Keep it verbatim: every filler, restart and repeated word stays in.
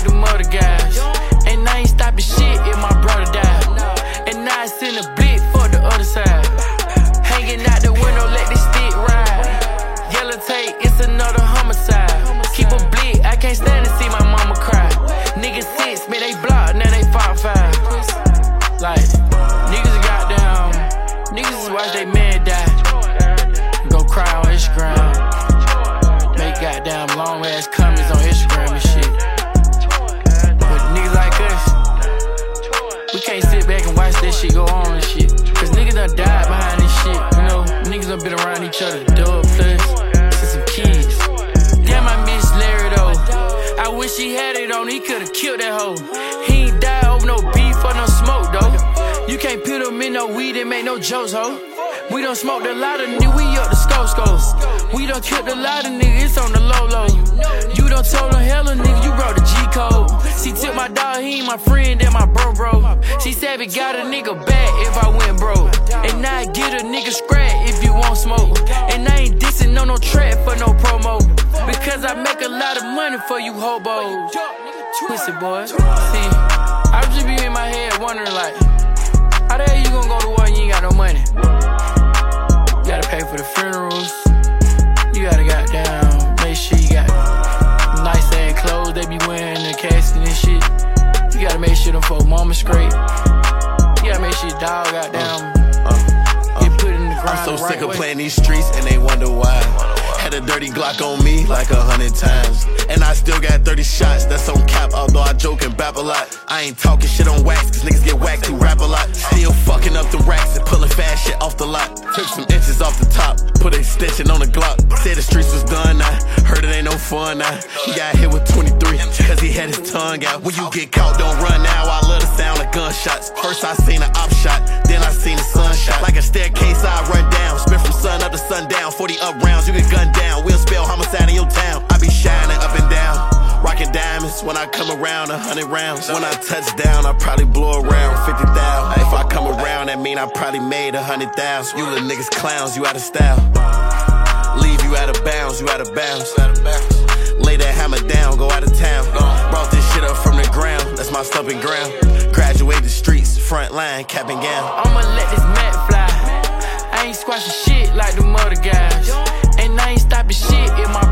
them other guys. And I ain't stopping shit if my brother died. And now it's in the blick for the other side. Hanging out the window, let this stick ride. Yellow tape, it's another homicide. Keep a blick, I can't stand to see my mama cry. Niggas six, man, they block, now they five five. Like, niggas got down. Niggas just watch they man die. Go cry on Instagram. Make goddamn long ass comments on Instagram and shit. But niggas like us, we can't sit back and watch that shit go on and shit. Cause niggas done died behind this shit, you know. Niggas done been around each other, dub plus, since some kids. Damn, I miss Larry though. I wish he had it on, he could've killed that hoe. He ain't died over no beef or no smoke though. You can't put him in no weed and make no jokes, ho. We done smoked a lot of niggas, we up the scope scope. We done killed a lot of niggas, it's on the low low. You done told him hella nigga, you brought the G code. She took my dog, he ain't my friend, and my bro bro. She said we got a nigga back if I went broke. And now I get a nigga scratch if you want smoke. And I ain't dissing on no track for no promo. Because I make a lot of money for you hobos. Pussy boy. See, I just be in my head wondering like, how the hell you gonna go to war and you ain't got no money? You gotta pay for the funerals. You gotta goddamn make sure you got nice ass clothes they be wearing in the casket and shit. You gotta make sure them folk mama straight. You gotta make sure your dog goddamn uh, uh, uh, get put in the ground. I'm so the right sick of way. playing these streets and they wonder why. Had a dirty Glock on me like a hundred times. And I still got thirty shots, that's on cap, although I joke and bap a lot. I ain't talking shit on wax, cause niggas get whacked who rap a lot. Still fucking up the racks and pulling fast shit off the lot. Took some inches off the top, put an extension on the Glock. Said the streets was done now, heard it ain't no fun now. He got hit with twenty-three, cause he had his tongue out. When you get caught, don't run now, I love the sound of gunshots. First I seen an op shot, then I seen a sunshot. Like a staircase I run down, spin from sun up to sundown. Forty up rounds, you get gunned down. We'll spell homicide in your town. I be shining up and down, rocking diamonds when I come around. A hundred rounds. When I touch down, I probably blow around fifty thousand. If I come around, that mean I probably made a hundred thousand. You little niggas clowns, you out of style. Leave you out of bounds, you out of bounds. Lay that hammer down, go out of town. Brought this shit up from the ground, that's my stomping ground. Graduate the streets, front line, cap and gown. I'ma let this mat fly. I ain't squashing shit like them other guys. And I ain't stopping shit if my